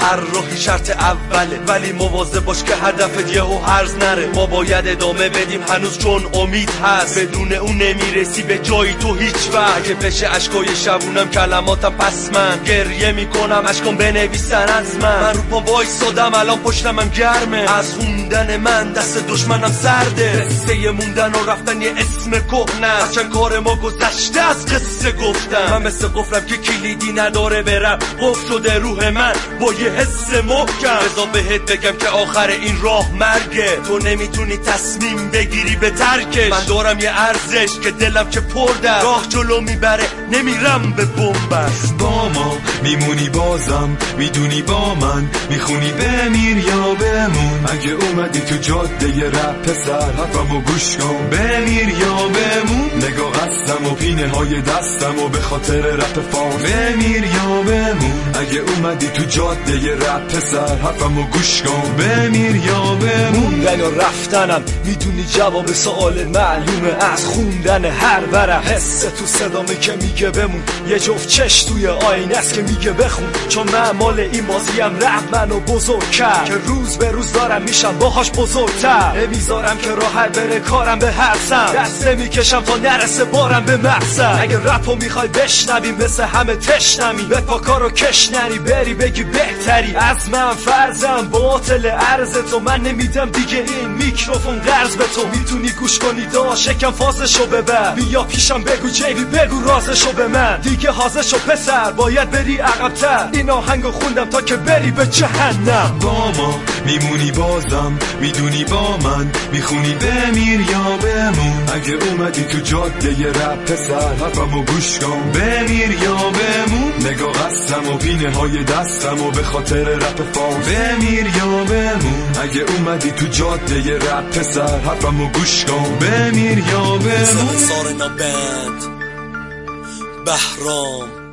هر راهی شرط اوله، ولی مواظب باش که هدفت یهو هرز نره. ما باید ادامه بدیم هنوز چون امید هست، بدون اون نمیرسی به جایی تو هیچ وقت. اگه بشه اشکای شبونم کلماتم پس من گریه میکنم اشکام بنویسن از من رو پا وایسادم الان پشتمم گرمه، از خوندن من دست دشمنم سرده. قصه موندن و رفتن یه اسم کهنه، هرچند کار ما گذشته از قصه گفتن. من مثل قفلم که کلیدی نداره برم، قفل شده روح من با یه حس محکم. بذار بهت بگم که آخر این راه مرگه، تو نمیتونی تصمیم بگیری به ترکش. من دارم یه ارزش که دلم که پر در راه جلو میبره، نمیرم به بنبست. با ما میمونی بازم میدونی با من میخونی بمیر یا بمون. اگه اومدی تو جاده رپ پسر حرفمو گوش کن، بمیر یا بمون. نگاه قصدم و پینه های دستم و به خاطر رپ فارس، بمیر یا بمون. اگه اومدی تو جاده رپ پسر حرفمو گوش کن، بمیر یا بمون. موندن و رفتنم میدونی جواب سوال معلومه از خوندن هر ورق. حس تو صدامه که میگه بمون، یه جفت چش توی آینه است که میگه بخون. چون من مال این بازیم رفت منو بزرگ کرد، که روز به روز دارم میشم باهاش بزرگتر. نمیذارم که راحت بره کارم به حرسم، دسته میکشم تا نرسه بارم به مقصد. اگه رپو میخوای بشنوی مثل همه تشنمی، به پاکارو کش نری بری بگی بهتری از من. فرضم باطل عرض تو، من نمیدم دیگه این میکروفون قرض به تو. میتونی گوش کنی دا شکم فازشو ببر، بیا پیشم بگو جیبی بگو رازشو به من. دیگه حاضرشو پسر باید بری عقب‌تر، این آهنگو خوندم تا که بری به جهنم. با ما میمونی بازم میدونی با من میخونی بمیر یا بمون. اگه اومدی تو جاده رپ پسر حرفمو گوش کن، بمیر یا بمون. نگاه قصدم و پینه های دستم و به خاطر رپ فارس، بمیر یا بمون. اگه اومدی تو جاده رپ پسر حرفمو گوش کن، بمیر یا بمون. سارنا بند بهرام